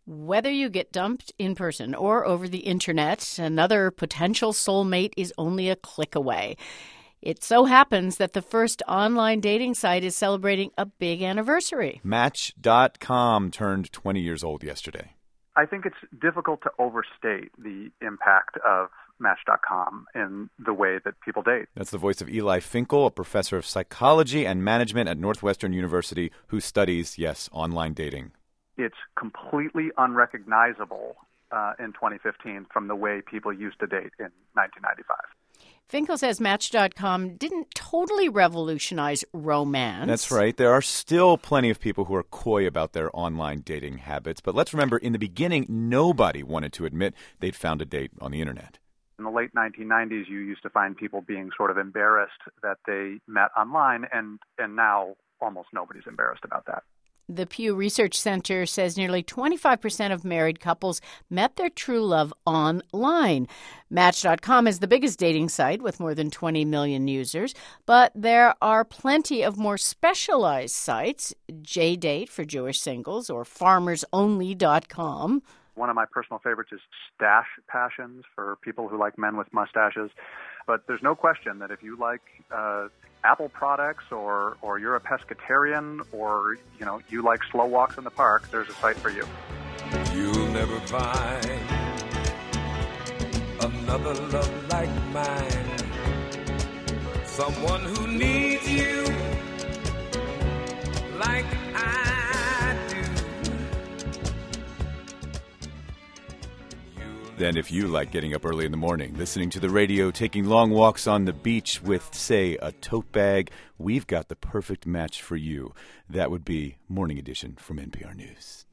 Whether you get dumped in person or over the internet, another potential soulmate is only a click away. It so happens that the first online dating site is celebrating a big anniversary. Match.com turned 20 years old yesterday. I think it's difficult to overstate the impact of Match.com in the way that people date. That's the voice of Eli Finkel, a professor of psychology and management at Northwestern University who studies, yes, online dating. It's completely unrecognizable in 2015 from the way people used to date in 1995. Finkel says Match.com didn't totally revolutionize romance. That's right. There are still plenty of people who are coy about their online dating habits. But let's remember, in the beginning, nobody wanted to admit they'd found a date on the internet. In the late 1990s, you used to find people being sort of embarrassed that they met online, and now almost nobody's embarrassed about that. The Pew Research Center says nearly 25% of married couples met their true love online. Match.com is the biggest dating site with more than 20 million users, but there are plenty of more specialized sites, JDate for Jewish singles or FarmersOnly.com. One of my personal favorites is Stash Passions for people who like men with mustaches. But there's no question that if you like Apple products or you're a pescatarian or, you like slow walks in the park, there's a site for you. You'll never find another love like mine. Someone who needs you like I do. Then if you like getting up early in the morning, listening to the radio, taking long walks on the beach with, say, a tote bag, we've got the perfect match for you. That would be Morning Edition from NPR News.